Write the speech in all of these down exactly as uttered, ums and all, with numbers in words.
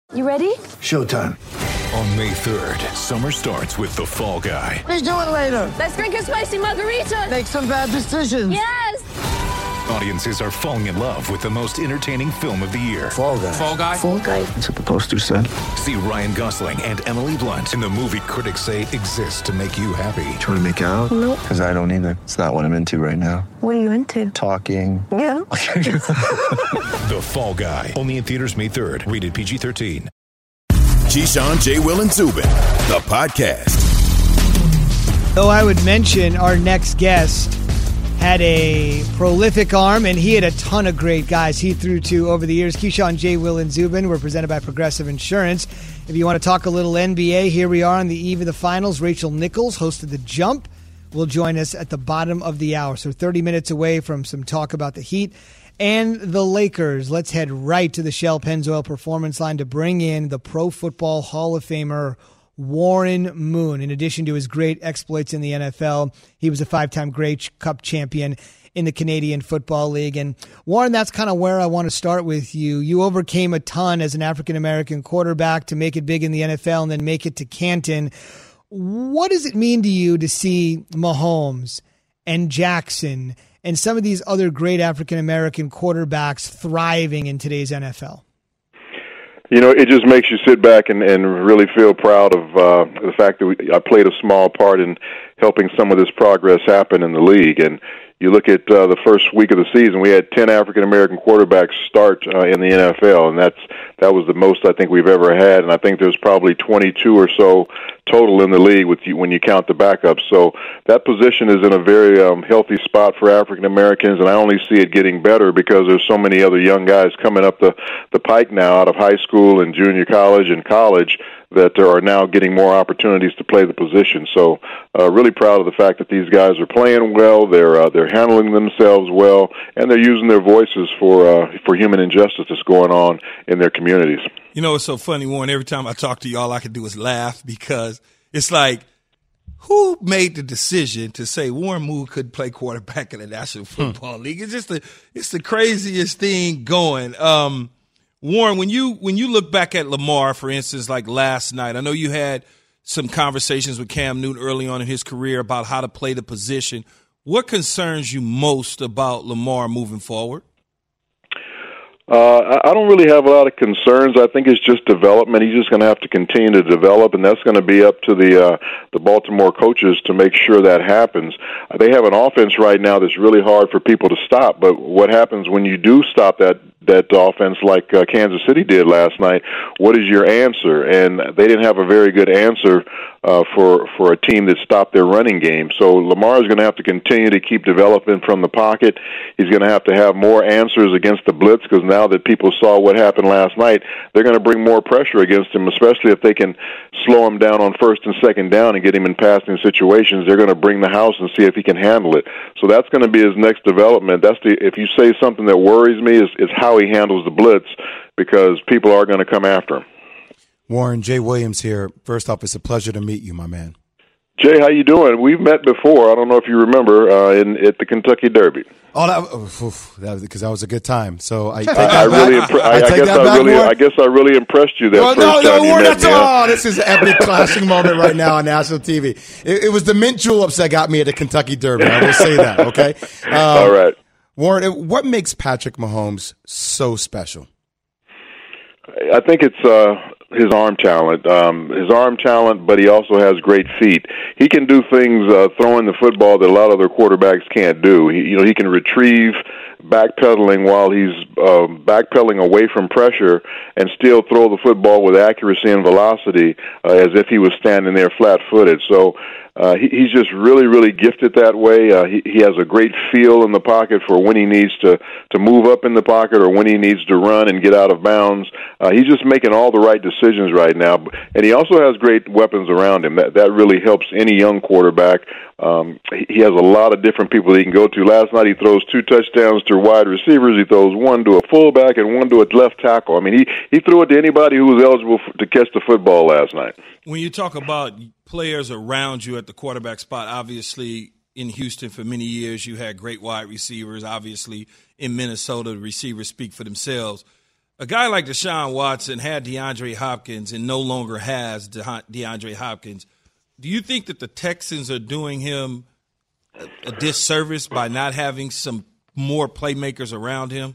You ready? Showtime. On May third, summer starts with The Fall Guy. Let's do it later. Let's drink a spicy margarita. Make some bad decisions. Yes! Audiences are falling in love with the most entertaining film of the year. Fall Guy. Fall Guy? Fall Guy. That's what the poster said. See Ryan Gosling and Emily Blunt in the movie critics say exists to make you happy. Trying to make it out? Nope. Because I don't either. It's not what I'm into right now. What are you into? Talking. Yeah. The Fall Guy. Only in theaters May third. Rated P G thirteen. Keyshawn, J. Will, and Zubin, the podcast. Though I would mention our next guest had a prolific arm, and he had a ton of great guys he threw to over the years. Keyshawn, J. Will, and Zubin were presented by Progressive Insurance. If you want to talk a little N B A, here we are on the eve of the finals. Rachel Nichols, host of The Jump, will join us at the bottom of the hour. So thirty minutes away from some talk about the Heat and the Lakers. Let's head right to the Shell Pennzoil Performance Line to bring in the Pro Football Hall of Famer, Warren Moon. In addition to his great exploits in the N F L, he was a five-time Grey Cup champion in the Canadian Football League. And Warren, that's kind of where I want to start with you. You overcame a ton as an African-American quarterback to make it big in the N F L and then make it to Canton. What does it mean to you to see Mahomes and Jackson and some of these other great African-American quarterbacks thriving in today's N F L? You know, it just makes you sit back and, and really feel proud of uh, the fact that we, I played a small part in helping some of this progress happen in the league. And you look at uh, the first week of the season, we had ten African-American quarterbacks start uh, in the N F L, and that's that was the most I think we've ever had. And I think there's probably twenty-two or so total in the league with you, when you count the backups. So that position is in a very um, healthy spot for African-Americans, and I only see it getting better because there's so many other young guys coming up the, the pike now out of high school and junior college and college that are now getting more opportunities to play the position. So uh, really proud of the fact that these guys are playing well, they're uh, they're handling themselves well, and they're using their voices for uh, for human injustice that's going on in their communities. You know, it's so funny, Warren, every time I talk to you, all I can do is laugh because it's like, who made the decision to say Warren Moon could play quarterback in the National Football hmm. League? It's just the it's the craziest thing going. Um, Warren, when you when you look back at Lamar, for instance, like last night, I know you had some conversations with Cam Newton early on in his career about how to play the position. What concerns you most about Lamar moving forward? Uh, I don't really have a lot of concerns. I think it's just development. He's just going to have to continue to develop, and that's going to be up to the uh, the Baltimore coaches to make sure that happens. Uh, they have an offense right now that's really hard for people to stop, but what happens when you do stop that that offense like uh, Kansas City did last night? What is your answer? And they didn't have a very good answer uh, for for a team that stopped their running game. So Lamar is going to have to continue to keep developing from the pocket. He's going to have to have more answers against the blitz, because now that people saw what happened last night, they're going to bring more pressure against him, especially if they can slow him down on first and second down and get him in passing situations. They're going to bring the house and see if he can handle it. So that's going to be his next development. That's the if you say something that worries me is, is how he handles the blitz, because people are going to come after him. Warren, Jay Williams here. First off, it's a pleasure to meet you, my man. Jay, how you doing? We've met before. I don't know if you remember uh, in at the Kentucky Derby. Oh, that, oof, that was because that was a good time. So I, I, I really, impre- I, I, I guess I back, really, Warren. I guess I really impressed you that no, first no, time no, you Warren, met that's me. all. This is an epic clashing moment right now on national T V. It, it was the mint juleps that got me at the Kentucky Derby. I will say that. Okay. Um, all right, Warren. What makes Patrick Mahomes so special? I think it's uh, his arm talent. Um, his arm talent, but he also has great feet. He can do things uh, throwing the football that a lot of other quarterbacks can't do. He, you know, he can retrieve backpedaling while he's uh, backpedaling away from pressure and still throw the football with accuracy and velocity uh, as if he was standing there flat-footed. So uh, he, he's just really, really gifted that way. Uh, he, he has a great feel in the pocket for when he needs to, to move up in the pocket or when he needs to run and get out of bounds. Uh, he's just making all the right decisions right now. And he also has great weapons around him. That, that really helps any young quarterback. Um, he has a lot of different people that he can go to. Last night he throws two touchdowns to wide receivers. He throws one to a fullback and one to a left tackle. I mean, he, he threw it to anybody who was eligible for, to catch the football last night. When you talk about players around you at the quarterback spot, obviously in Houston for many years you had great wide receivers. Obviously in Minnesota, the receivers speak for themselves. a guy like Deshaun Watson had DeAndre Hopkins and no longer has De- DeAndre Hopkins. Do you think that the Texans are doing him a, a disservice by not having some more playmakers around him?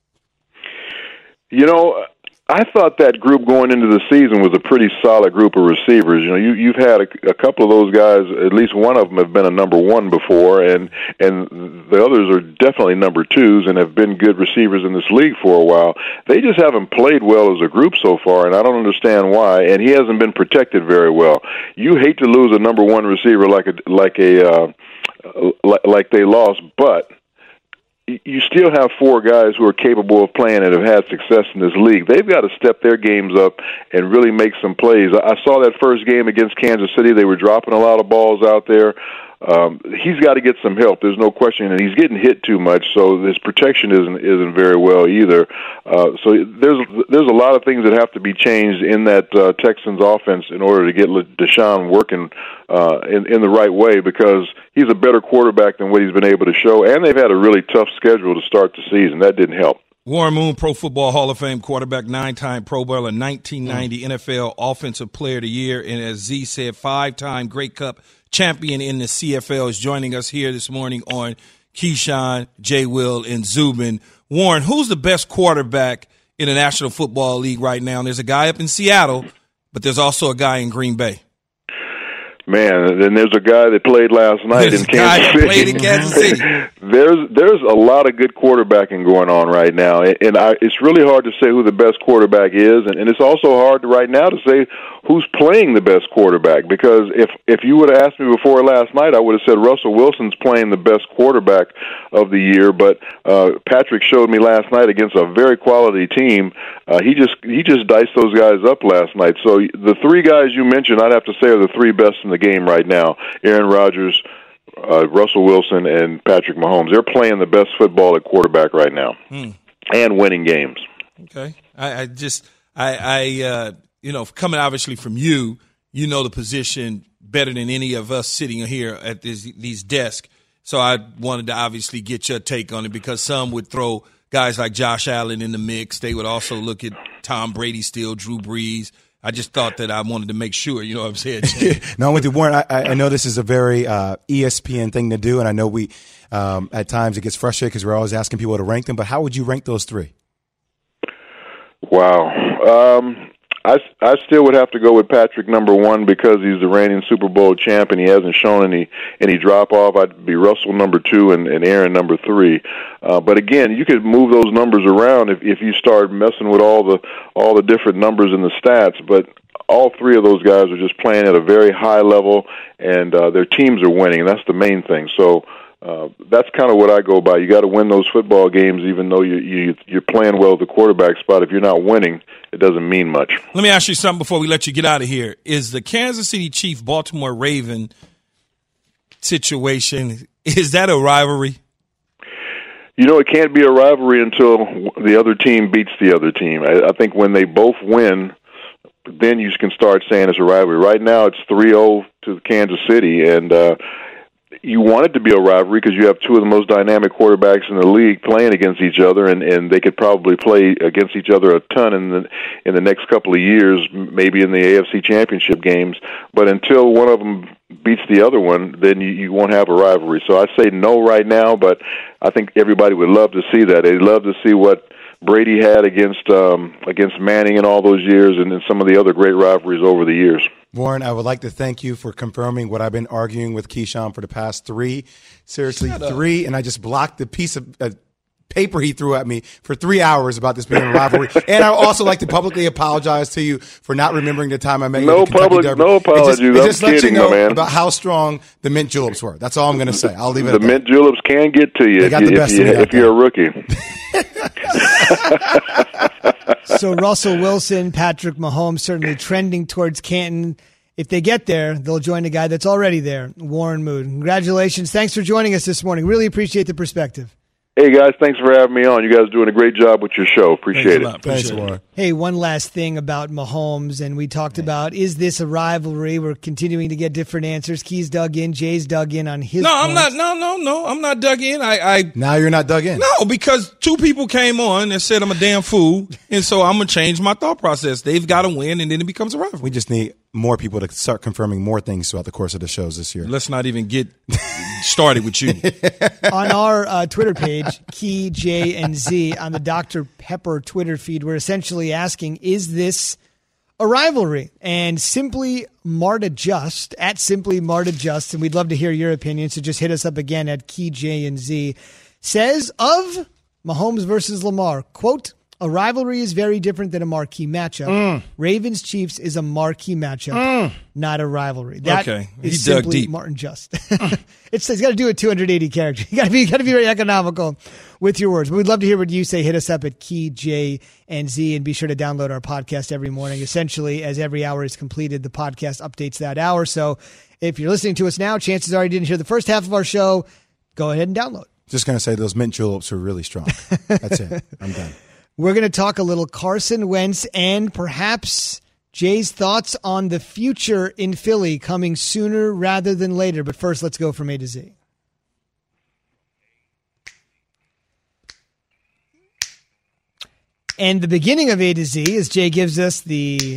You know, I thought that group going into the season was a pretty solid group of receivers. You know, you, you've had a, a couple of those guys, at least one of them have been a number one before, and and the others are definitely number twos and have been good receivers in this league for a while. They just haven't played well as a group so far, and I don't understand why, and he hasn't been protected very well. You hate to lose a number one receiver like a, like, a, uh, like, like they lost, but you still have four guys who are capable of playing and have had success in this league. They've got to step their games up and really make some plays. I saw that first game against Kansas City. They were dropping a lot of balls out there. Um, he's got to get some help. There's no question, and he's getting hit too much, so his protection isn't isn't very well either. Uh, so there's there's a lot of things that have to be changed in that uh, Texans offense in order to get Deshaun working uh, in in the right way, because he's a better quarterback than what he's been able to show, and they've had a really tough schedule to start the season. That didn't help. Warren Moon, Pro Football Hall of Fame quarterback, nine-time Pro Bowler, nineteen ninety mm. N F L Offensive Player of the Year, and as Z said, five-time Grey Cup champion in the C F L, is joining us here this morning on Keyshawn, J. Will, and Zubin. Warren, who's the best quarterback in the National Football League right now? And there's a guy up in Seattle, but there's also a guy in Green Bay. Man, then there's a guy that played last night there's in Kansas guy that City. Played in Kansas City. there's there's a lot of good quarterbacking going on right now, and I, it's really hard to say who the best quarterback is, and, and it's also hard right now to say who's playing the best quarterback, because if if you would have asked me before last night, I would have said Russell Wilson's playing the best quarterback of the year, but uh, Patrick showed me last night against a very quality team. Uh, he just he just diced those guys up last night. So the three guys you mentioned, I'd have to say, are the three best in the game right now: Aaron Rodgers, uh, Russell Wilson, and Patrick Mahomes. They're playing the best football at quarterback right now, hmm. and winning games. Okay, I, I just I, I uh, you know, coming obviously from you, you know the position better than any of us sitting here at this, these desks. So I wanted to obviously get your take on it, because some would throw guys like Josh Allen in the mix. They would also look at Tom Brady still, Drew Brees. I just thought that I wanted to make sure, you know what I'm saying? No, I'm with you, Warren. I, I know this is a very uh, E S P N thing to do, and I know we um, at times it gets frustrated because we're always asking people to rank them, but how would you rank those three? Wow. Um, I, I still would have to go with Patrick number one, because he's the reigning Super Bowl champ and he hasn't shown any any drop off. I'd be Russell number two and, and Aaron number three. Uh, but again, you could move those numbers around if, if you start messing with all the all the different numbers in the stats. But all three of those guys are just playing at a very high level, and uh, their teams are winning, and that's the main thing. So uh, that's kind of what I go by. You got to win those football games, even though you, you you're playing well at the quarterback spot. If you're not winning, it doesn't mean much. Let me ask you something before we let you get out of here. Is the Kansas City Chiefs Baltimore Raven situation, is that a rivalry? You know, it can't be a rivalry until the other team beats the other team. I, I think when they both win, then you can start saying it's a rivalry. Right now, it's three oh to Kansas City, and uh, you want it to be a rivalry because you have two of the most dynamic quarterbacks in the league playing against each other, and, and they could probably play against each other a ton in the in the next couple of years, maybe in the A F C Championship games. But until one of them beats the other one, then you, you won't have a rivalry. So I say no right now, but I think everybody would love to see that. They'd love to see what Brady had against um, against Manning in all those years, and then some of the other great rivalries over the years. Warren, I would like to thank you for confirming what I've been arguing with Keyshawn for the past three, seriously three, and I just blocked the piece of uh, paper he threw at me for three hours about this being a rivalry. And I would also like to publicly apologize to you for not remembering the time I met you no at the Kentucky public, Derby. No apologies. It just, it just I'm lets kidding, you know man. about how strong the mint juleps were. That's all I'm going to say. I'll leave it the at that. The mint juleps can get to you they if, got you, the best if, you, of me if you're a rookie. So Russell Wilson, Patrick Mahomes certainly trending towards Canton. If they get there, they'll join a guy that's already there, Warren Moon. Congratulations. Thanks for joining us this morning. Really appreciate the perspective. Hey, guys, thanks for having me on. You guys are doing a great job with your show. Appreciate it. Thanks, Warren. Hey, one last thing about Mahomes, and we talked yeah. about, is this a rivalry? We're continuing to get different answers. Key's dug in. Jay's dug in on his No, points. I'm not. No, no, no. I'm not dug in. I, I Now you're not dug in. No, because two people came on and said I'm a damn fool, and so I'm going to change my thought process. They've got to win, and then it becomes a rivalry. We just need more people to start confirming more things throughout the course of the shows this year. Let's not even get started with you. On our uh, Twitter page, Key, J, and Z, on the Doctor Pepper Twitter feed, we're essentially asking, is this a rivalry? And Simply Marta Just, at Simply Marta Just, and we'd love to hear your opinion, so just hit us up again at Key, J, and Z, says of Mahomes versus Lamar, quote, a rivalry is very different than a marquee matchup. Mm. Ravens-Chiefs is a marquee matchup, mm. not a rivalry. That okay. is he dug Simply deep. Martin Just. it's it's got to do with two hundred eighty characters. You got to be got to be very economical with your words. But we'd love to hear what you say. Hit us up at Key, J, and Z, and be sure to download our podcast every morning. Essentially, as every hour is completed, the podcast updates that hour. So if you're listening to us now, chances are you didn't hear the first half of our show. Go ahead and download. Just going to say those mint juleps are really strong. That's it. I'm done. We're going to talk a little Carson Wentz and perhaps Jay's thoughts on the future in Philly coming sooner rather than later. But first, let's go from A to Z. And the beginning of A to Z, as Jay gives us the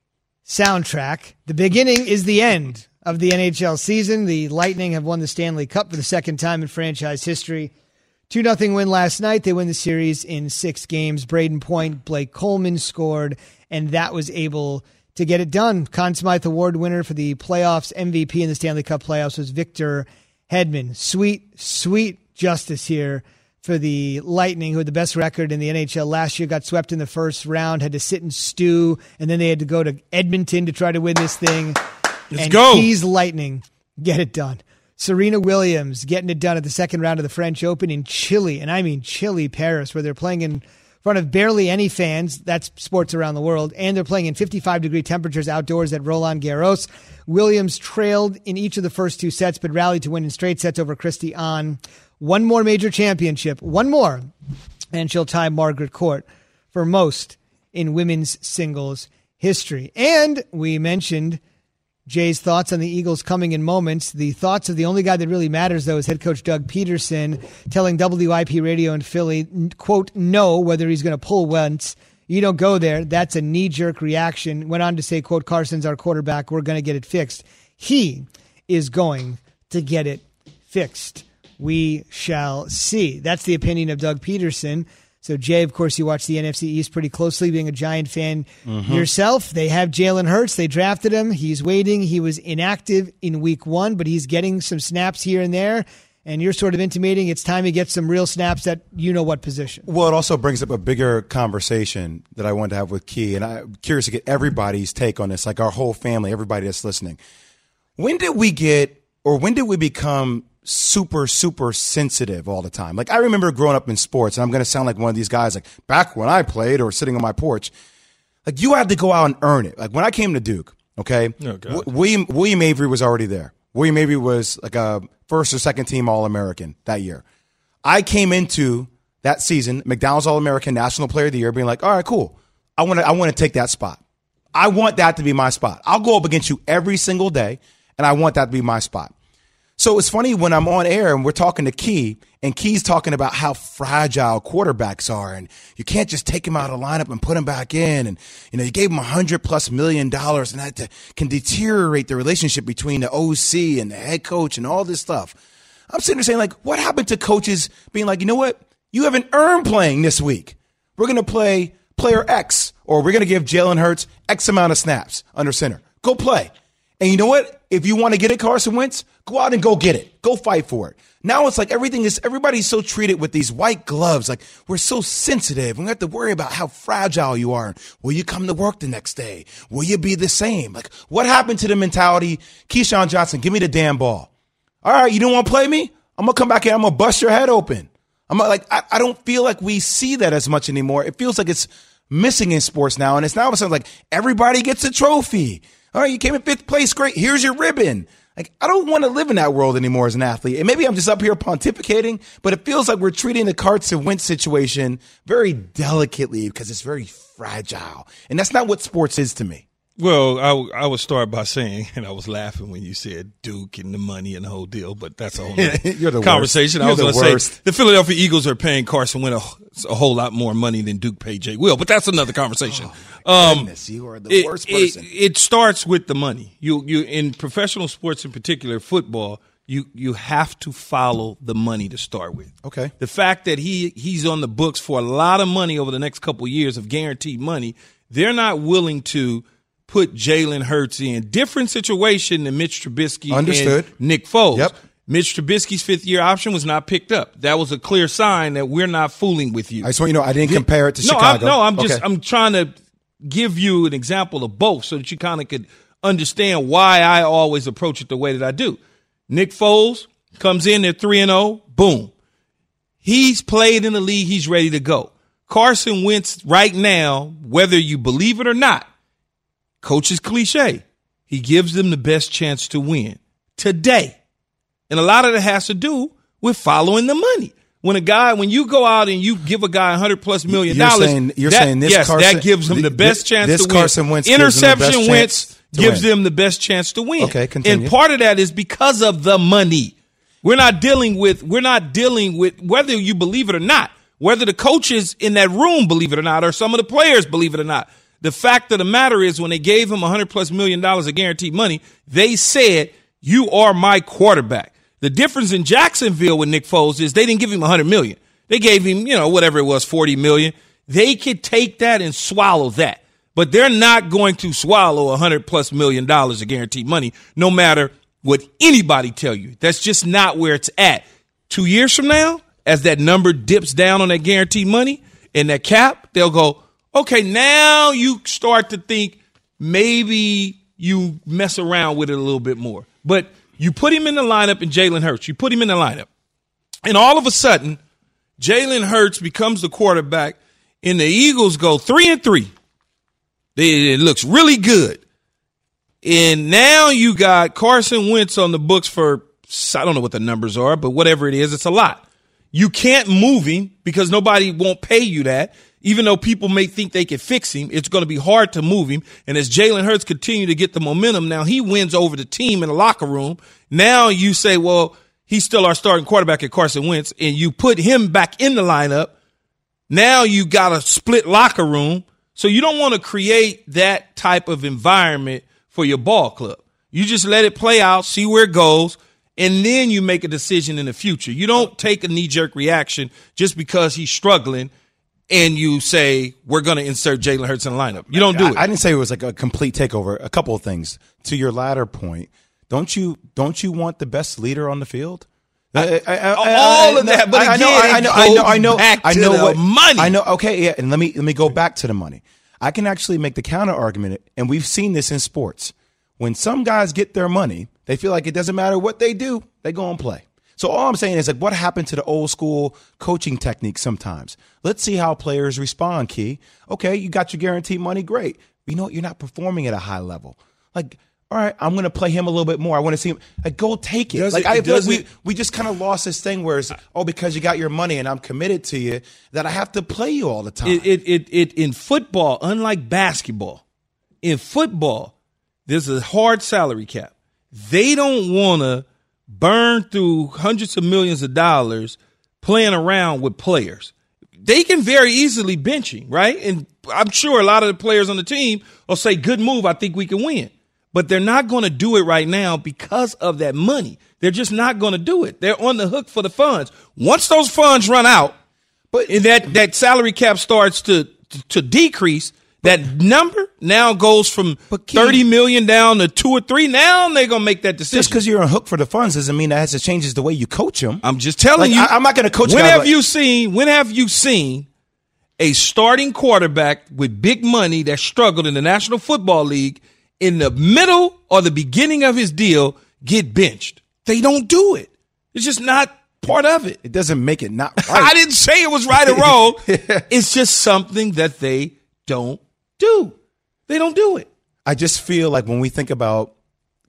soundtrack, the beginning is the end of the N H L season. The Lightning have won the Stanley Cup for the second time in franchise history. two nothing win last night. They win the series in six games. Braden Point, Blake Coleman scored, and that was able to get it done. Conn Smythe Award winner for the playoffs, M V P in the Stanley Cup playoffs was Victor Hedman. Sweet, sweet justice here for the Lightning, who had the best record in the N H L last year, got swept in the first round, had to sit and stew, and then they had to go to Edmonton to try to win this thing. Let's and go. Keys Lightning get it done. Serena Williams getting it done at the second round of the French Open in Chile, and I mean Chile, Paris, where they're playing in front of barely any fans. That's sports around the world. And they're playing in fifty-five degree temperatures outdoors at Roland Garros. Williams trailed in each of the first two sets, but rallied to win in straight sets over Christy Ahn. One more major championship, one more, and she'll tie Margaret Court for most in women's singles history. And we mentioned Jay's thoughts on the Eagles coming in moments. The thoughts of the only guy that really matters, though, is head coach Doug Peterson telling W I P Radio in Philly, quote, no, whether he's going to pull Wentz. You don't go there. That's a knee-jerk reaction. Went on to say, quote, Carson's our quarterback. We're going to get it fixed. He is going to get it fixed. We shall see. That's the opinion of Doug Peterson. So, Jay, of course, you watch the N F C East pretty closely, being a Giant fan mm-hmm. yourself. They have Jalen Hurts. They drafted him. He's waiting. He was inactive in week one, but he's getting some snaps here and there. And you're sort of intimating it's time he gets some real snaps at you know what position. Well, it also brings up a bigger conversation that I wanted to have with Key, and I'm curious to get everybody's take on this, like our whole family, everybody that's listening. When did we get, or when did we become super, super sensitive all the time? Like, I remember growing up in sports, and I'm going to sound like one of these guys, like back when I played or sitting on my porch, like you had to go out and earn it. Like when I came to Duke, okay, oh, w- William William Avery was already there. William Avery was like a first or second team All-American that year. I came into that season, McDonald's All-American, National Player of the Year, being like, all right, cool. I want to I want to take that spot. I want that to be my spot. I'll go up against you every single day, and I want that to be my spot. So it's funny when I'm on air and we're talking to Key, and Key's talking about how fragile quarterbacks are, and you can't just take him out of the lineup and put him back in. And, you know, you gave him a hundred plus million dollars, and that to, can deteriorate the relationship between the O C and the head coach and all this stuff. I'm sitting there saying, like, what happened to coaches being like, you know what? You haven't earned playing this week. We're going to play player X, or we're going to give Jalen Hurts X amount of snaps under center. Go play. And you know what? If you want to get it, Carson Wentz, go out and go get it. Go fight for it. Now it's like everything is, everybody's so treated with these white gloves. Like we're so sensitive. We have to worry about how fragile you are. Will you come to work the next day? Will you be the same? Like what happened to the mentality? Keyshawn Johnson, give me the damn ball. All right, you don't want to play me? I'm going to come back here. I'm going to bust your head open. I'm like, I, I don't feel like we see that as much anymore. It feels like it's missing in sports now. And it's now all of a sudden like everybody gets a trophy. All right, you came in fifth place. Great. Here's your ribbon. Like, I don't want to live in that world anymore as an athlete. And maybe I'm just up here pontificating, but it feels like we're treating the Carson Wentz situation very delicately because it's very fragile. And that's not what sports is to me. Well, I, I would start by saying, and I was laughing when you said Duke and the money and the whole deal, but that's a whole You're the conversation. Worst. I was going to worst. say the Philadelphia Eagles are paying Carson Wentz a, a whole lot more money than Duke paid Jay Will, but that's another conversation. Oh, um, goodness, you are the it, worst person. It, it starts with the money. You, you in professional sports, in particular football, you you have to follow the money to start with. Okay. The fact that he he's on the books for a lot of money over the next couple of years of guaranteed money, they're not willing to put Jalen Hurts in different situation than Mitch Trubisky Understood. and Nick Foles. Yep. Mitch Trubisky's fifth year option was not picked up. That was a clear sign that we're not fooling with you. I just want you to know I didn't compare it to no, Chicago. I'm, no, I'm just okay. I'm trying to give you an example of both so that you kind of could understand why I always approach it the way that I do. Nick Foles comes in at three and oh, boom. He's played in the league, he's ready to go. Carson Wentz right now, whether you believe it or not, coach's cliche, he gives them the best chance to win today. And a lot of it has to do with following the money. When a guy, when you go out and you give a guy a hundred plus million You're dollars, saying, you're that, saying this yes, Carson, that gives him the best this, chance this to win. Carson Wentz gives Interception them the best Wentz chance to gives win. them the best chance to win. Okay, continue. And part of that is because of the money. We're not dealing with, we're not dealing with, whether you believe it or not, whether the coaches in that room believe it or not, or some of the players believe it or not. The fact of the matter is when they gave him a hundred plus million dollars of guaranteed money, they said, you are my quarterback. The difference in Jacksonville with Nick Foles is they didn't give him a hundred million. They gave him, you know, whatever it was, forty million. They could take that and swallow that, but they're not going to swallow a hundred plus million dollars of guaranteed money, no matter what anybody tell you. That's just not where it's at. Two years from now, as that number dips down on that guaranteed money and that cap, they'll go, okay, now you start to think maybe you mess around with it a little bit more. But you put him in the lineup in Jalen Hurts. You put him in the lineup. And all of a sudden, Jalen Hurts becomes the quarterback, and the Eagles go three and three. It looks really good. And now you got Carson Wentz on the books for, I don't know what the numbers are, but whatever it is, it's a lot. You can't move him because nobody won't pay you that. Even though people may think they can fix him, it's going to be hard to move him. And as Jalen Hurts continue to get the momentum, now he wins over the team in the locker room. Now you say, well, he's still our starting quarterback at Carson Wentz, and you put him back in the lineup. Now you got a split locker room. So you don't want to create that type of environment for your ball club. You just let it play out, see where it goes, and then you make a decision in the future. You don't take a knee-jerk reaction just because he's struggling and you say, we're going to insert Jalen Hurts in the lineup. You don't do it. I, I didn't say it was like a complete takeover. A couple of things. To your latter point, don't you don't you want the best leader on the field? I, I, I, all of that, but I, again, I know, I know, I know, back I to know the what money. I know. Okay, yeah, and let me let me go back to the money. I can actually make the counter argument, and we've seen this in sports. When some guys get their money, they feel like it doesn't matter what they do, they go and play. So all I'm saying is, like, what happened to the old school coaching technique sometimes? Let's see how players respond, Key. Okay, you got your guaranteed money, great. You know what? You're not performing at a high level. Like, all right, I'm going to play him a little bit more. I want to see him. Like, go take it. Does like, it- I feel like does we, it- we just kind of lost this thing where it's, oh, because you got your money and I'm committed to you, that I have to play you all the time. It, it, it, it, in football, unlike basketball, in football, there's a hard salary cap. They don't want to burn through hundreds of millions of dollars playing around with players. They can very easily bench him, right? And I'm sure a lot of the players on the team will say, good move, I think we can win. But they're not going to do it right now because of that money. They're just not going to do it. They're on the hook for the funds. Once those funds run out, but and that, that salary cap starts to, to, to decrease, that number now goes from But Key- thirty million down to two or three. Now they're going to make that decision. Just because you're on hook for the funds doesn't mean that has to change the way you coach them. I'm just telling Like, you. I- I'm not gonna coach When guys have like- you seen? When have you seen a starting quarterback with big money that struggled in the National Football League in the middle or the beginning of his deal get benched? They don't do it. It's just not part of it. It doesn't make it not I right. didn't say it was right or wrong. It's just something that they don't do. They don't do it. I just feel like when we think about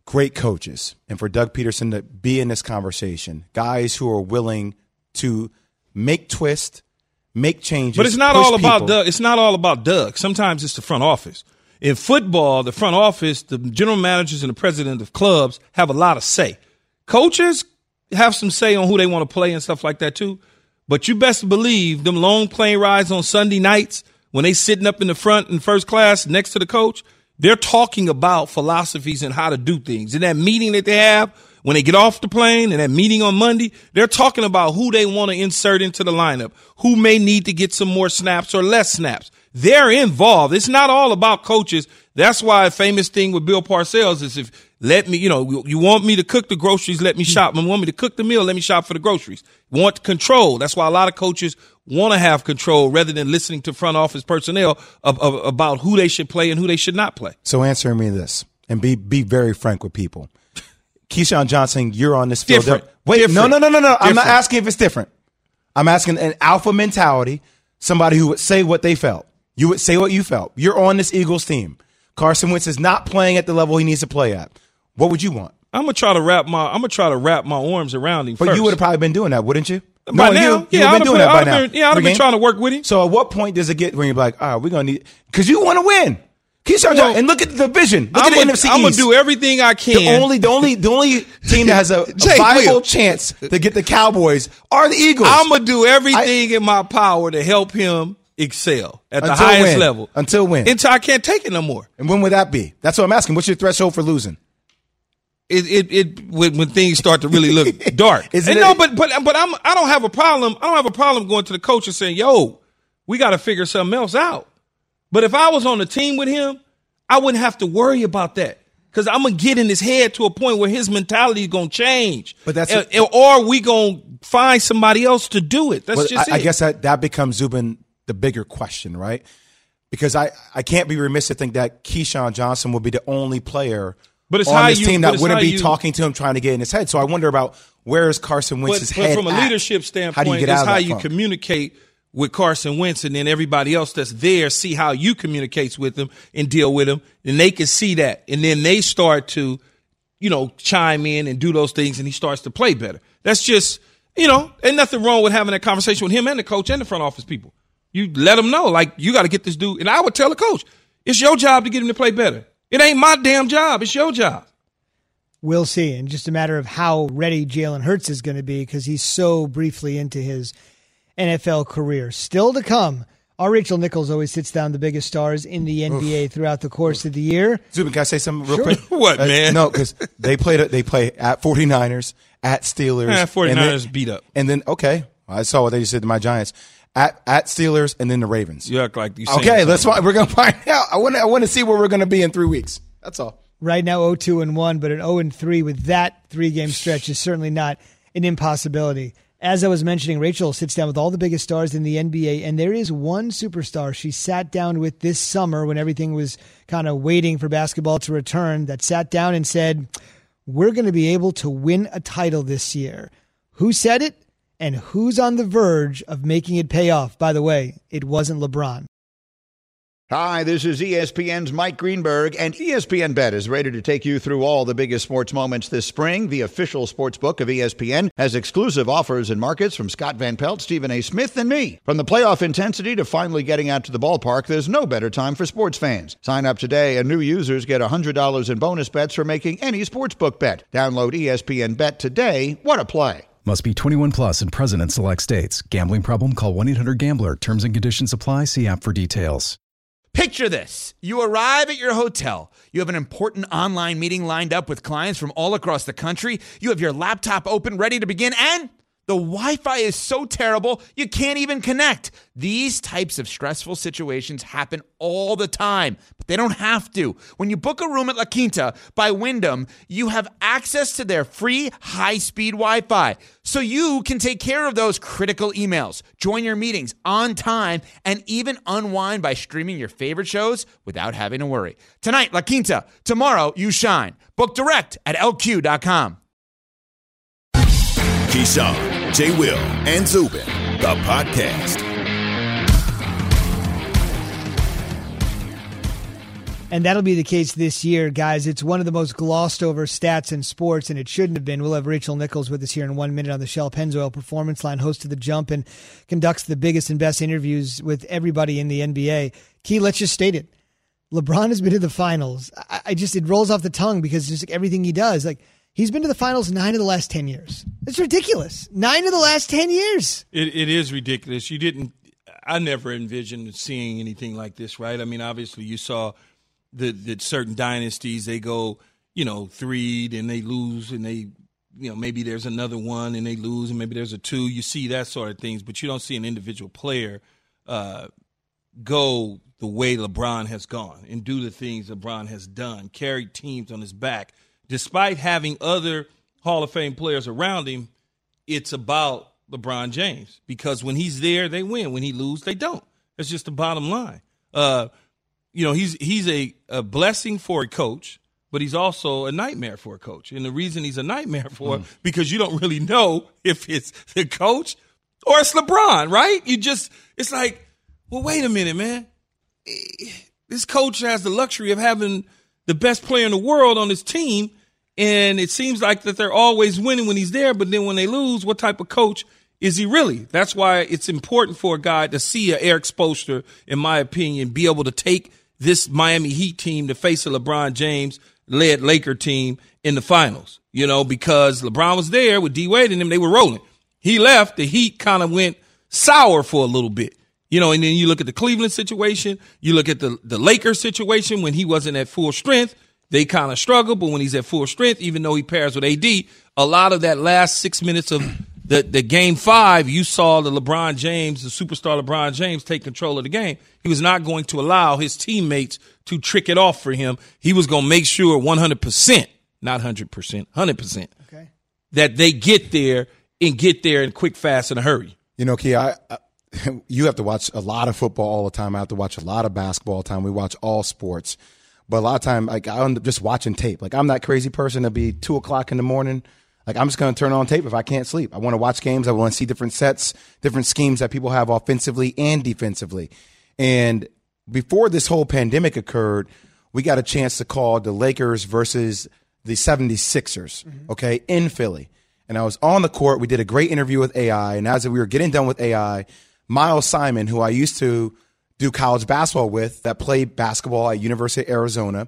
great coaches and for Doug Peterson to be in this conversation, guys who are willing to make twists, make changes. But it's not push all about people. Doug. It's not all about Doug. Sometimes it's the front office. In football, the front office, the general managers and the president of clubs have a lot of say. Coaches have some say on who they want to play and stuff like that too. But you best believe them long plane rides on Sunday nights when they sitting up in the front in first class next to the coach, they're talking about philosophies and how to do things. In that meeting that they have when they get off the plane and that meeting on Monday, they're talking about who they want to insert into the lineup, who may need to get some more snaps or less snaps. They're involved. It's not all about coaches. That's why a famous thing with Bill Parcells is if let me, you know, you want me to cook the groceries, let me shop. You want me to cook the meal, let me shop for the groceries. Want control. That's why a lot of coaches want to have control rather than listening to front office personnel of, of, about who they should play and who they should not play. So answer me this, and be be very frank with people. Keyshawn Johnson, you're on this field. Different. Wait, Different. no, no, no, no, no. I'm not Different. asking if it's different. I'm asking an alpha mentality, somebody who would say what they felt. You would say what you felt. You're on this Eagles team. Carson Wentz is not playing at the level he needs to play at. What would you want? I'm gonna try to wrap my I'm gonna try to wrap my arms around him. But first. you would have probably been doing that, wouldn't you? By No, now, you, you yeah, would have been I'd have doing been- that by I'd now. have been- yeah, I'd have Every been game? trying to work with him. So at what point does it get when you're like, all right, we're gonna need because you want to win. Keyshawn Johnson, and look at the division. Look I'm at the gonna, N F C I'm gonna East. do everything I can. The only, the only, the only team that has a, a Jay viable Will. chance to get the Cowboys are the Eagles. I'm gonna do everything in my power to help him excel at the Until highest when? level. Until when? Until I can't take it no more. And when would that be? That's what I'm asking. What's your threshold for losing? It it, it when, when things start to really look dark. Isn't and it- no, but but but I'm I don't have a problem. I don't have a problem going to the coach and saying, "Yo, we got to figure something else out." But if I was on the team with him, I wouldn't have to worry about that because I'm gonna get in his head to a point where his mentality is gonna change. But that's and, and- or we gonna find somebody else to do it. That's Well, just I, it. I guess that, that becomes, Zubin, the bigger question, right? Because I, I can't be remiss to think that Keyshawn Johnson will be the only player But it's on how this you- team but that it's wouldn't how be you- talking to him, trying to get in his head. So I wonder about where is Carson But, Wentz's but head from a at? leadership How standpoint, do you get it's out of how that you funk? communicate with Carson Wentz, and then everybody else that's there see how you communicates with them and deal with them, and they can see that, and then they start to, you know, chime in and do those things, and he starts to play better. That's just, you know, ain't nothing wrong with having that conversation with him and the coach and the front office people. You let them know, like, you got to get this dude, and I would tell the coach, it's your job to get him to play better. It ain't my damn job. It's your job. We'll see. And just a matter of how ready Jalen Hurts is going to be because he's so briefly into his N F L career. Still to come. Our Rachel Nichols always sits down the biggest stars in the N B A Oof. throughout the course Oof. of the year. Zubin, can I say something real Sure. quick? What, Uh, man? No, because they played. They play at 49ers, at Steelers. Yeah, 49ers and then, beat up. And then, okay, I saw what they just said to my Giants. At at Steelers and then the Ravens. You act like you saying Okay, let's something. find, we're going to find out. I want to I want to see where we're going to be in three weeks. That's all. Right now, oh two and one, but an oh and three with that three-game stretch is certainly not an impossibility. As I was mentioning, Rachel sits down with all the biggest stars in the N B A, and there is one superstar she sat down with this summer when everything was kind of waiting for basketball to return that sat down and said, we're going to be able to win a title this year. Who said it? And who's on the verge of making it pay off? By the way, it wasn't LeBron. Hi, this is E S P N's Mike Greenberg, and E S P N Bet is ready to take you through all the biggest sports moments this spring. The official sports book of E S P N has exclusive offers and markets from Scott Van Pelt, Stephen A. Smith, and me. From the playoff intensity to finally getting out to the ballpark, there's no better time for sports fans. Sign up today, and new users get one hundred dollars in bonus bets for making any sportsbook bet. Download E S P N Bet today. What a play. Must be twenty-one plus and present in select states. Gambling problem? Call one eight hundred gambler. Terms and conditions apply. See app for details. Picture this. You arrive at your hotel. You have an important online meeting lined up with clients from all across the country. You have your laptop open, ready to begin, and the Wi-Fi is so terrible, you can't even connect. These types of stressful situations happen all the time, but they don't have to. When you book a room at La Quinta by Wyndham, you have access to their free high-speed Wi-Fi, so you can take care of those critical emails, join your meetings on time, and even unwind by streaming your favorite shows without having to worry. Tonight, La Quinta. Tomorrow, you shine. Book direct at L Q dot com. Keyshawn, J. Will, and Zubin, the podcast. And that'll be the case this year, guys. It's one of the most glossed over stats in sports, and it shouldn't have been. We'll have Rachel Nichols with us here in one minute on the Shell Pennzoil Performance Line, host of The Jump, and conducts the biggest and best interviews with everybody in the N B A. Key, let's just state it. LeBron has been to the finals. I, I just, it rolls off the tongue because just like everything he does, like he's been to the finals nine of the last ten years. It's ridiculous. Nine of the last ten years. It, it is ridiculous. You didn't, I never envisioned seeing anything like this, right? I mean, obviously you saw the, the certain dynasties, they go, you know, three, then they lose, and they, you know, maybe there's another one and they lose, and maybe there's a two. You see that sort of things, but you don't see an individual player uh, go the way LeBron has gone and do the things LeBron has done, carried teams on his back. Despite having other Hall of Fame players around him, it's about LeBron James because when he's there, they win. When he loses, they don't. That's just the bottom line. Uh, you know, he's he's a, a blessing for a coach, but he's also a nightmare for a coach. And the reason he's a nightmare for mm. because you don't really know if it's the coach or it's LeBron, right? You just, it's like, well, wait a minute, man. This coach has the luxury of having the best player in the world on his team, and it seems like that they're always winning when he's there, but then when they lose, what type of coach is he really? That's why it's important for a guy to see a Eric Spoelstra, in my opinion, be able to take this Miami Heat team to face a LeBron James-led Laker team in the finals, you know, because LeBron was there with D-Wade and them, they were rolling. He left, the Heat kind of went sour for a little bit. You know, and then you look at the Cleveland situation, you look at the, the Lakers situation when he wasn't at full strength, they kind of struggle, but when he's at full strength, even though he pairs with A D, a lot of that last six minutes of the, the game five, you saw the LeBron James, the superstar LeBron James, take control of the game. He was not going to allow his teammates to trick it off for him. He was going to make sure one hundred percent, not one hundred percent, one hundred percent, okay, that they get there and get there in quick, fast, in a hurry. You know, Key, I, I you have to watch a lot of football all the time. I have to watch a lot of basketball all the time. We watch all sports. But a lot of time, like, I end up just watching tape. Like, I'm that crazy person to be two o'clock in the morning. Like, I'm just going to turn on tape if I can't sleep. I want to watch games. I want to see different sets, different schemes that people have offensively and defensively. And before this whole pandemic occurred, we got a chance to call the Lakers versus the seventy-sixers, mm-hmm. okay, in Philly. And I was on the court. We did a great interview with A I. And as we were getting done with A I, Miles Simon, who I used to do college basketball with, that played basketball at University of Arizona,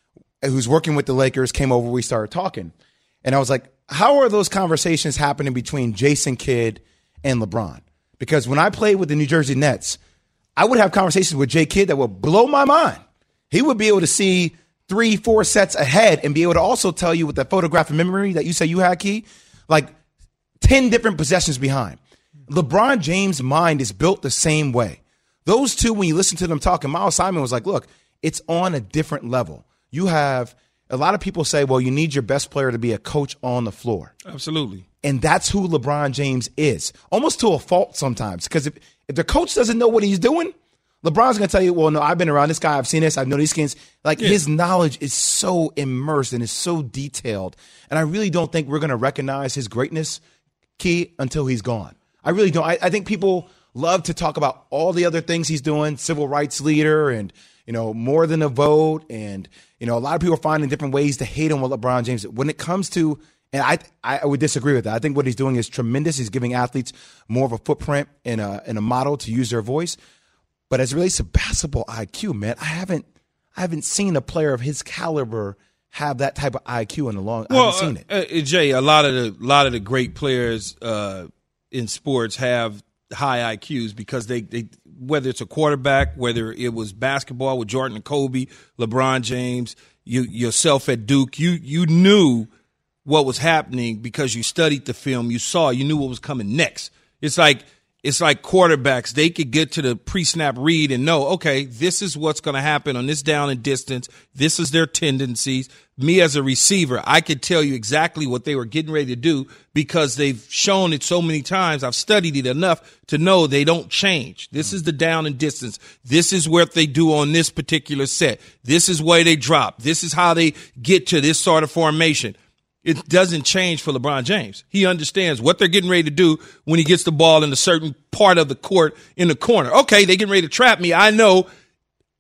who's working with the Lakers, came over. We started talking. And I was like, how are those conversations happening between Jason Kidd and LeBron? Because when I played with the New Jersey Nets, I would have conversations with Jay Kidd that would blow my mind. He would be able to see three, four sets ahead and be able to also tell you with that photographic memory that you say you had, Key, like ten different possessions behind. LeBron James' mind is built the same way. Those two, when you listen to them talking, Miles Simon was like, look, it's on a different level. You have a lot of people say, well, you need your best player to be a coach on the floor. Absolutely. And that's who LeBron James is, almost to a fault sometimes. Because if, if the coach doesn't know what he's doing, LeBron's going to tell you, well, no, I've been around this guy. I've seen this. I know these skins. Like, yeah. His knowledge is so immersed and is so detailed. And I really don't think we're going to recognize his greatness, Key, until he's gone. I really don't. I, I think people love to talk about all the other things he's doing, civil rights leader and, you know, more than a vote. And, you know, a lot of people are finding different ways to hate on what LeBron James did. When it comes to, and I I would disagree with that. I think what he's doing is tremendous. He's giving athletes more of a footprint and a, and a model to use their voice. But as it relates to basketball I Q, man, I haven't I haven't seen a player of his caliber have that type of I Q in a long. Well, I haven't seen it. Uh, uh, Jay, a lot of the lot of the great players uh, in sports have high I Qs because they, they whether it's a quarterback, whether it was basketball with Jordan and Kobe, LeBron James, you yourself at Duke, you you knew what was happening because you studied the film, you saw, you knew what was coming next. It's like it's like quarterbacks, they could get to the pre-snap read and know, okay, this is what's going to happen on this down and distance. This is their tendencies. Me as a receiver, I could tell you exactly what they were getting ready to do because they've shown it so many times. I've studied it enough to know they don't change. This is the down and distance. This is what they do on this particular set. This is where they drop. This is how they get to this sort of formation. It doesn't change for LeBron James. He understands what they're getting ready to do when he gets the ball in a certain part of the court in the corner. Okay, they're getting ready to trap me. I know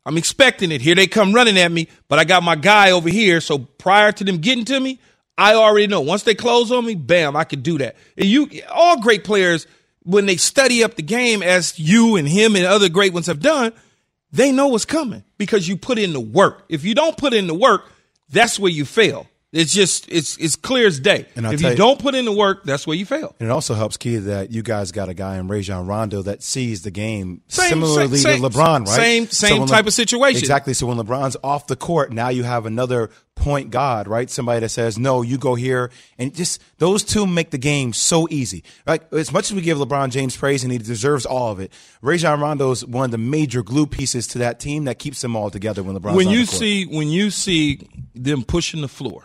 I'm expecting it. Here they come running at me, but I got my guy over here. So prior to them getting to me, I already know. Once they close on me, bam, I can do that. And you, all great players, when they study up the game, as you and him and other great ones have done, they know what's coming because you put in the work. If you don't put in the work, that's where you fail. It's just, it's it's clear as day. And if you, you don't put in the work, that's where you fail. And it also helps, Key, that you guys got a guy in Rajon Rondo that sees the game same, similarly same, to LeBron, right? Same same so type Le- of situation. Exactly. So when LeBron's off the court, now you have another point guard, right? Somebody that says, no, you go here. And just those two make the game so easy. Right? As much as we give LeBron James praise, and he deserves all of it, Rajon Rondo is one of the major glue pieces to that team that keeps them all together when LeBron's when on you the court. see When you see them pushing the floor,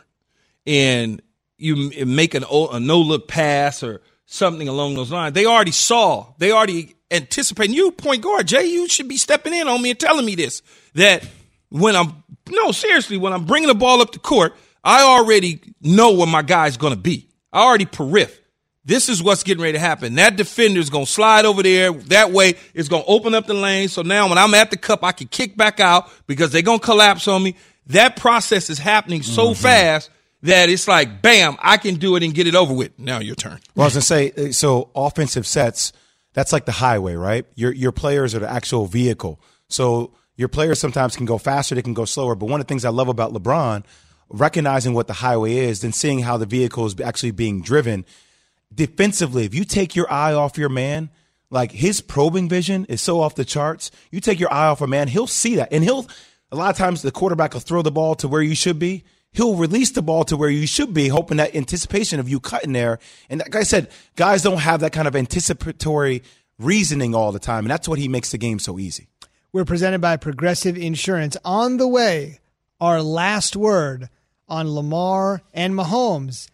and you make an, a no-look pass or something along those lines, they already saw, they already anticipating. You, point guard, Jay, you should be stepping in on me and telling me this, that when I'm, no, seriously, when I'm bringing the ball up the court, I already know where my guy's going to be. I already periph. This is what's getting ready to happen. That defender's going to slide over there. That way, it's going to open up the lane. So now when I'm at the cup, I can kick back out because they're going to collapse on me. That process is happening so mm-hmm. fast that it's like, bam, I can do it and get it over with. Now your turn. Well, I was going to say, so offensive sets, that's like the highway, right? Your your players are the actual vehicle. So your players sometimes can go faster, they can go slower. But one of the things I love about LeBron, recognizing what the highway is, then seeing how the vehicle is actually being driven. Defensively, if you take your eye off your man, like his probing vision is so off the charts. You take your eye off a man, he'll see that. And he'll, a lot of times the quarterback will throw the ball to where you should be. He'll release the ball to where you should be, hoping that anticipation of you cutting there. And like I said, guys don't have that kind of anticipatory reasoning all the time. And that's what he makes the game so easy. We're presented by Progressive Insurance. On the way, our last word on Lamar and Mahomes.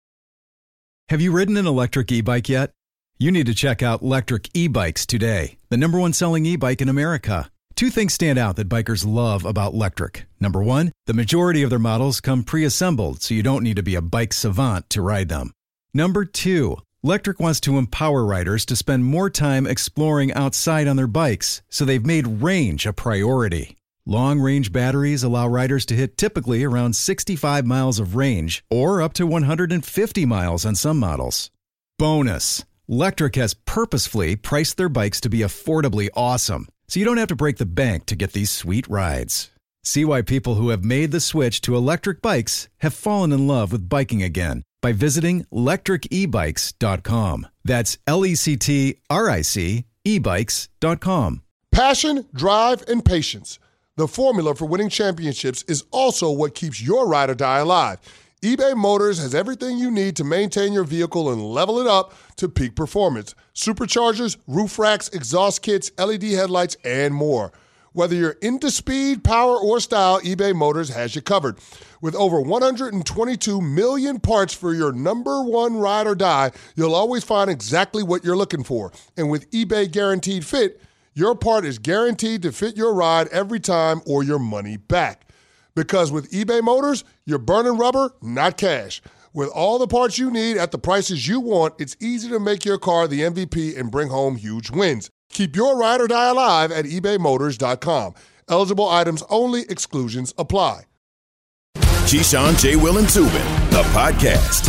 Have you ridden an electric e-bike yet? You need to check out Electric E-Bikes today, the number one selling e-bike in America. Two things stand out that bikers love about Electric. Number one, the majority of their models come pre-assembled, so you don't need to be a bike savant to ride them. Number two, Electric wants to empower riders to spend more time exploring outside on their bikes, so they've made range a priority. Long-range batteries allow riders to hit typically around sixty-five miles of range, or up to one hundred fifty miles on some models. Bonus, Electric has purposefully priced their bikes to be affordably awesome, so you don't have to break the bank to get these sweet rides. See why people who have made the switch to electric bikes have fallen in love with biking again by visiting electric e bikes dot com. That's L E C T R I C e bikes dot com. Passion, drive, and patience. The formula for winning championships is also what keeps your ride or die alive. eBay Motors has everything you need to maintain your vehicle and level it up to peak performance. Superchargers, roof racks, exhaust kits, L E D headlights, and more. Whether you're into speed, power, or style, eBay Motors has you covered. With over one hundred twenty-two million parts for your number one ride or die, you'll always find exactly what you're looking for. And with eBay Guaranteed Fit, your part is guaranteed to fit your ride every time or your money back. Because with eBay Motors, you're burning rubber, not cash. With all the parts you need at the prices you want, it's easy to make your car the M V P and bring home huge wins. Keep your ride or die alive at ebay motors dot com. Eligible items only. Exclusions apply. Keyshawn, J. Will, and Zubin, the podcast.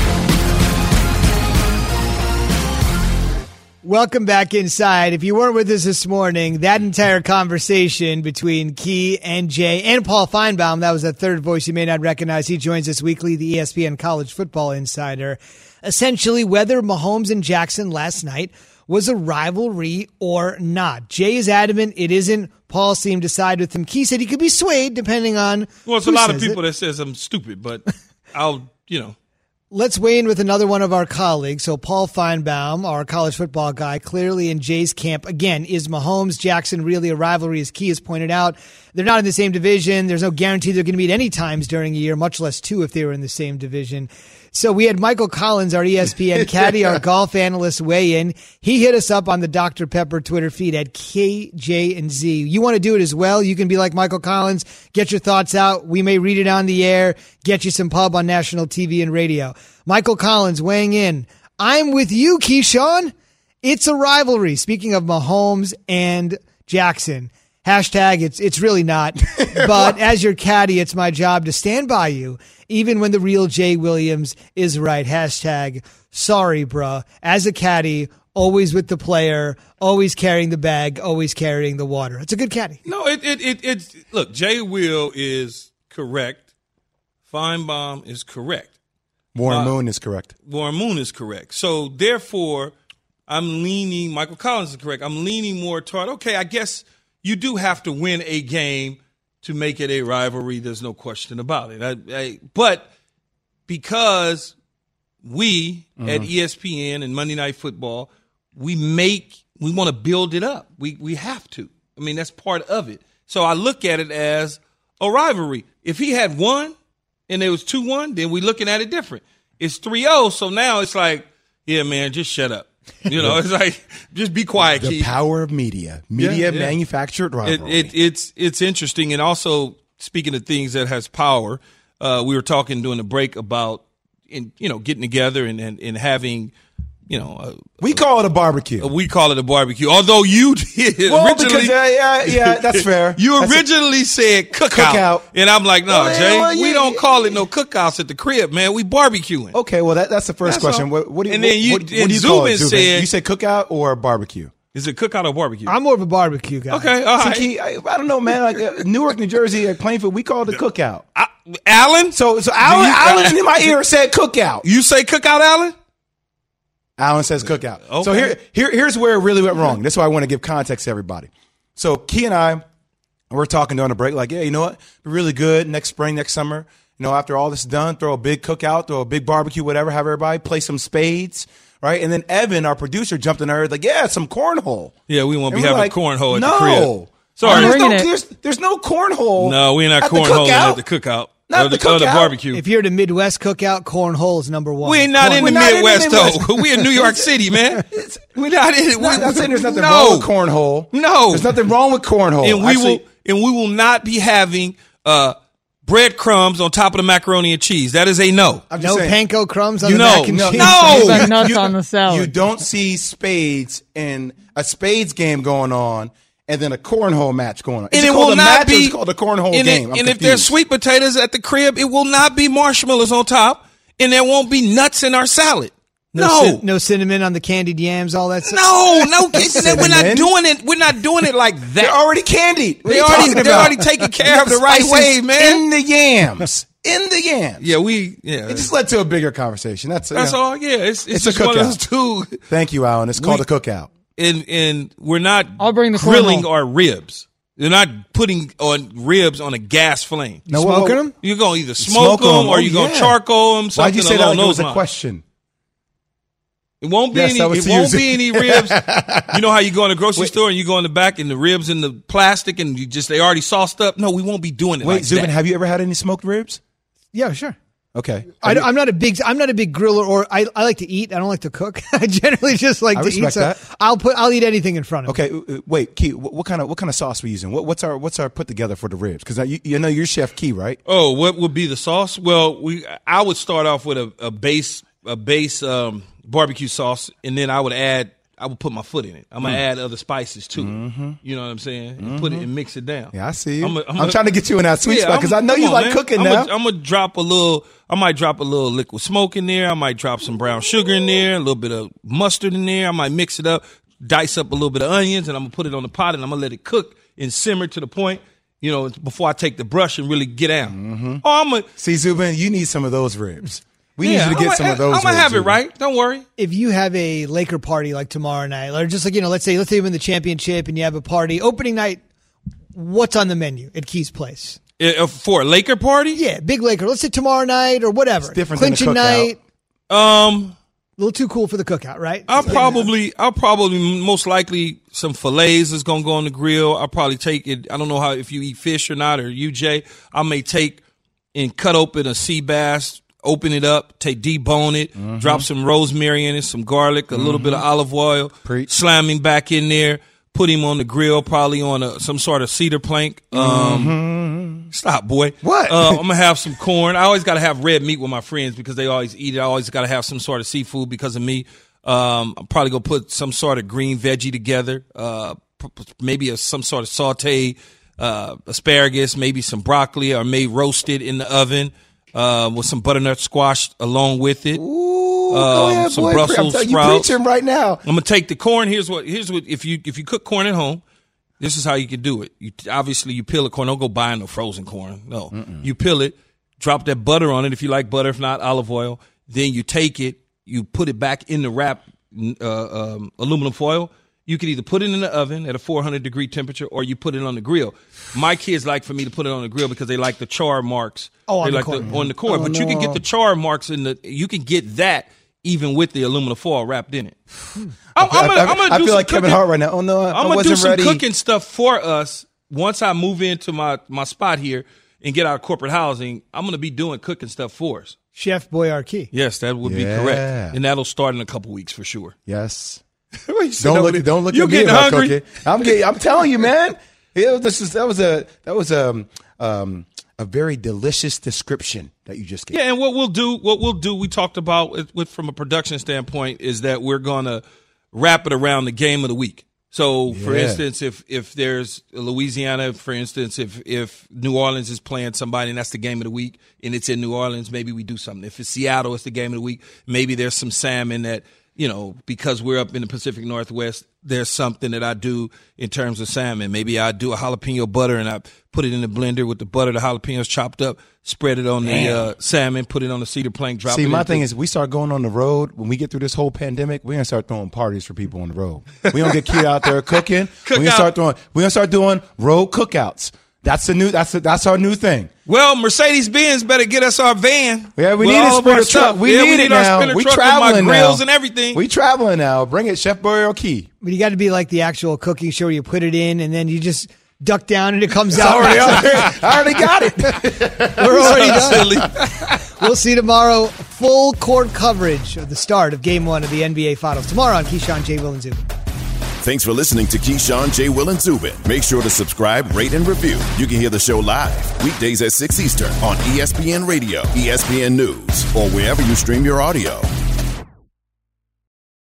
Welcome back inside. If you weren't with us this morning, that entire conversation between Key and Jay and Paul Feinbaum, that was that third voice you may not recognize. He joins us weekly, the E S P N College Football Insider. Essentially, whether Mahomes and Jackson last night was a rivalry or not. Jay is adamant it isn't. Paul seemed to side with him. Key said he could be swayed depending on Well, it's who a lot of says people it. that says I'm stupid, but I'll, you know. Let's weigh in with another one of our colleagues. So Paul Feinbaum, our college football guy, clearly in Jay's camp. Again, is Mahomes, Jackson really a rivalry? As Key has pointed out, they're not in the same division. There's no guarantee they're going to meet any times during a year, much less two if they were in the same division. So we had Michael Collins, our E S P N caddy, our golf analyst, weigh in. He hit us up on the Doctor Pepper Twitter feed at K J and Z. You want to do it as well? You can be like Michael Collins. Get your thoughts out. We may read it on the air. Get you some pub on national T V and radio. Michael Collins weighing in. I'm with you, Keyshawn. It's a rivalry. Speaking of Mahomes and Jackson. Hashtag, it's it's really not. But as your caddy, it's my job to stand by you, even when the real Jay Williams is right. Hashtag, sorry, bruh. As a caddy, always with the player, always carrying the bag, always carrying the water. It's a good caddy. No, it it it it's look, Jay Will is correct. Feinbaum is correct. Warren Uh, Moon is correct. Warren Moon is correct. So therefore, I'm leaning. Michael Collins is correct. I'm leaning more toward. Okay, I guess you do have to win a game to make it a rivalry. There's no question about it. I, I, but because we Mm-hmm. at E S P N and Monday Night Football, we make we want to build it up. We we have to. I mean, that's part of it. So I look at it as a rivalry. If he had won and it was two one, then we're looking at it different. It's three oh, so now it's like, yeah, man, just shut up. You know, it's like, just be quiet, The Keith. power of media. Media Yeah, yeah. manufactured It, rivalry. it, it's it's interesting, and also speaking of things that has power, uh, we were talking during the break about, in you know, getting together and and, and having, you know, a, we call it a barbecue. a, we call it a barbecue. Although you did Well, originally, because, uh, yeah, yeah, that's fair. You That's a- originally said cookout, Cookout. and I'm like, no, Well, Jay, well, we yeah, don't yeah. call it no cookouts at the crib, man. We barbecuing. Okay, well, that, that's the first That's question. all. What, what do you, And then you- what, what and do you call it, Zubin Zubin? said- You said cookout or barbecue? Is it cookout or barbecue? I'm more of a barbecue guy. Okay, all right. See, Key, I, I don't know, man. Like uh, Newark, New Jersey, at Plainfield, we call it a cookout. I, Alan, So, so Alan, you- Alan in my ear said cookout. you say cookout, Alan? Alan says cookout. Okay. So here, here, here's where it really went wrong. That's why I want to give context to everybody. So Key and I, we're talking during the break, like, yeah, you know what? Be really good next spring, next summer. You know, after all this is done, throw a big cookout, throw a big barbecue, whatever, have everybody play some spades, right? And then Evan, our producer, jumped in there like, yeah, some cornhole. Yeah, we won't And be we're having like, cornhole at no. the crib. Sorry. There's no, Bringing it. there's, there's no cornhole. No, we're not at the cornholing cookout. at the cookout. Not or the, the or the cookout. barbecue. If you're at a Midwest cookout, cornhole is number one. We're not in the We're not in the Midwest, Midwest. though. We're in New York City, man. We're not in it. I'm not saying there's nothing no. wrong with cornhole. No. There's nothing wrong with cornhole. And we Actually, will and we will not be having uh, breadcrumbs on top of the macaroni and cheese. That is a no. I'm just No saying, panko crumbs on You the know, mac and no, cheese. no. It's like You- nuts you- on the salad. You don't see spades in a spades game going on and then a cornhole match going on. Is And it called will a not match or be it's called a cornhole and game. It, I'm and if there's confused. sweet potatoes at the crib, it will not be marshmallows on top, and there won't be nuts in our salad. No, No, cin- no cinnamon on the candied yams, all that stuff. no, no. it's- We're not Cinnamon. doing it. We're not doing it like that. they're already candied. What They are you already- talking they're about? already taken care of the right Spices way, man. In the yams. In the yams. Yeah, we. Yeah, It just led to a bigger conversation. That's that's you know. all. Yeah, it's it's, It's a just one of those cookout. two. Thank you, Alan. It's called We- a cookout. And and we're not. I'll bring the grilling cornhole. our ribs. They're not putting on ribs on a gas flame. No, what- Smoking what- them? You're gonna either smoke, Smoke them 'em. or Oh, you're gonna yeah. charcoal them. Why'd you say that along like it was those a lines. question? It won't be Yes, any. that was It to won't you. be any ribs. You know how you go in the grocery store and you go in the back and the ribs in the plastic and you just they already sauced up. No, we won't be doing it. Wait, like Zubin, that. have you ever had any smoked ribs? Yeah, sure. Okay. I, I'm not a big. I'm not a big griller, or I, I like to eat. I don't like to cook. I generally just like I to eat. respect So that. I'll put. I'll eat anything in front of me. Okay, uh, uh, wait, Key. What, what kind of what kind of sauce we using? What, what's our what's our put together for the ribs? Because you, you know you're Chef Key, right? Oh, what would be the sauce? Well, we I would start off with a, a base a base um, barbecue sauce, and then I would add. I would put my foot in it. I'm gonna Mm. add other spices too. Mm-hmm. You know what I'm saying? And put it and mix it down. Yeah, I see you. I'm, I'm, a, I'm a- trying to get you in that sweet Yeah, spot because I I'm- know come you on, like man. cooking I'm now. A, I'm gonna drop a little. I might drop a little liquid smoke in there. I might drop some brown sugar in there. A little bit of mustard in there. I might mix it up, dice up a little bit of onions, and I'm gonna put it on the pot and I'm gonna let it cook and simmer to the point. You know, before I take the brush and really get out. Mm-hmm. Oh, I'm gonna see, Zubin. You need some of those ribs. We yeah, need you to get I'm some a, of those. I'm gonna ribs, have it Zubin. right. Don't worry. If you have a Laker party like tomorrow night, or just like you know, let's say let's say you win the championship and you have a party opening night. What's on the menu at Key's Place? Uh, for a Laker party? Yeah, big Laker. Let's say tomorrow night or whatever. It's different than a Clinching cookout. night. Um, A little too cool for the cookout, right? I'll probably, I'll probably most likely some fillets is gonna go on the grill. I'll probably take it. I don't know how if you eat fish or not, or you, Jay. I may take and cut open a sea bass, open it up, take debone it, Mm-hmm. drop some rosemary in it, some garlic, a little bit of olive oil, Preach. slam him back in there, put him on the grill, probably on a, some sort of cedar plank. Um, Stop, boy. Mm-hmm. What? Uh, I'm gonna have some corn. I always gotta have red meat with my friends because they always eat it. I always gotta have some sort of seafood because of me. Um, I'm probably gonna put some sort of green veggie together. Uh, maybe a, some sort of sauté uh, asparagus, maybe some broccoli, or may roasted in the oven uh, with some butternut squash along with it. Ooh, um, go ahead, some boy. Brussels I'm sprouts. You preaching right now. I'm gonna take the corn. Here's what. Here's what. If you if you cook corn at home, this is how you can do it. You obviously you peel the corn. Don't go buying no frozen corn. No, Mm-mm. you peel it. Drop that butter on it if you like butter. If not, olive oil. Then you take it. You put it back in the wrap uh, um, aluminum foil. You can either put it in the oven at a four hundred degree temperature, or you put it on the grill. My kids like for me to put it on the grill because they like the char marks. Oh, on they the like corn. The, on the corn. Oh, but you no. can get the char marks in the. You can get that even with the aluminum foil wrapped in it. I'm, I'm gonna, I, I'm gonna I do feel some like cooking. Kevin Hart right now. Oh no, I, I'm I gonna wasn't do some ready. cooking stuff for us once I move into my my spot here and get out of corporate housing. I'm gonna be doing cooking stuff for us. Chef Boyardee. Yes, that would Yeah. be correct, and that'll start in a couple weeks for sure. Yes. Don't Don't look. Don't look you at me getting about hungry? cooking. I'm getting. I'm telling you, man. Yeah, this is that was a that was a um, a very delicious description that you just gave. Yeah, and what we'll do, what we'll do, we talked about with, with from a production standpoint, is that we're gonna wrap it around the game of the week. So, for Yeah. instance, if if there's Louisiana, for instance, if if New Orleans is playing somebody and that's the game of the week, and it's in New Orleans, maybe we do something. If it's Seattle, it's the game of the week. Maybe there's some salmon that, you know, because we're up in the Pacific Northwest, there's something that I do in terms of salmon. Maybe I do a jalapeno butter and I put it in the blender with the butter, the jalapenos chopped up, spread it on the uh, salmon, put it on the cedar plank, drop See, it my into- thing is, we start going on the road. When we get through this whole pandemic, we're gonna start throwing parties for people on the road. We don't get kids out there cooking. We're gonna Cookout. start throwing. We're gonna start doing road cookouts. That's the new. That's the, that's our new thing. Well, Mercedes-Benz better get us our van. Yeah, we with need a all of our sprinter truck. stuff. We Yeah, need it our now. sprinter We truck with traveling my grills now. and everything. We traveling now. Bring it, Chef Boyardee. But you got to be like the actual cooking show where you put it in and then you just duck down and it comes It's out. already out there. I already got it. We're already done. Silly. We'll see tomorrow full court coverage of the start of Game One of the N B A Finals tomorrow on Keyshawn, J. Will, and Zubin. Thanks for listening to Keyshawn, J. Will, and Zubin. Make sure to subscribe, rate, and review. You can hear the show live weekdays at six Eastern on E S P N Radio, E S P N News, or wherever you stream your audio.